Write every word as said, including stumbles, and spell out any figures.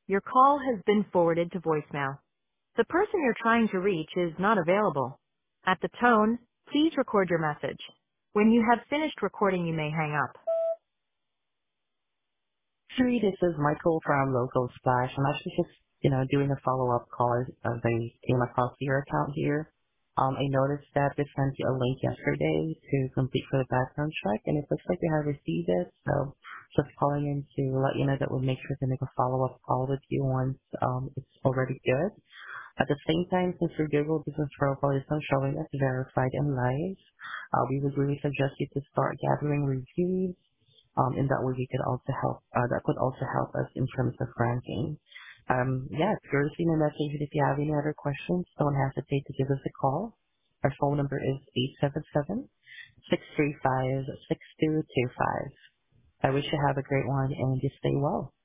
Your call has been forwarded to voicemail. The person you're trying to reach is not available. At the tone, please record your message. When you have finished recording, you may hang up. Siri, this is Michael from Local Splash. I'm actually just, you know, doing a follow-up call as as I came across your account here. Um, I noticed that we sent you a link yesterday to complete for the background check, and it looks like you have received it. So just calling in to let you know that we'll make sure to make a follow-up call with you once um, it's already good. At the same time, since your Google Business Profile is not showing as verified and live, uh, we would really suggest you to start gathering reviews. Um, in that way, we could also help. Uh, that could also help us in terms of ranking. Um, yeah, if you're receiving a message, if you have any other questions, don't hesitate to give us a call. Our phone number is eight seven seven, six three five, six two two five. I wish you have a great one and you stay well.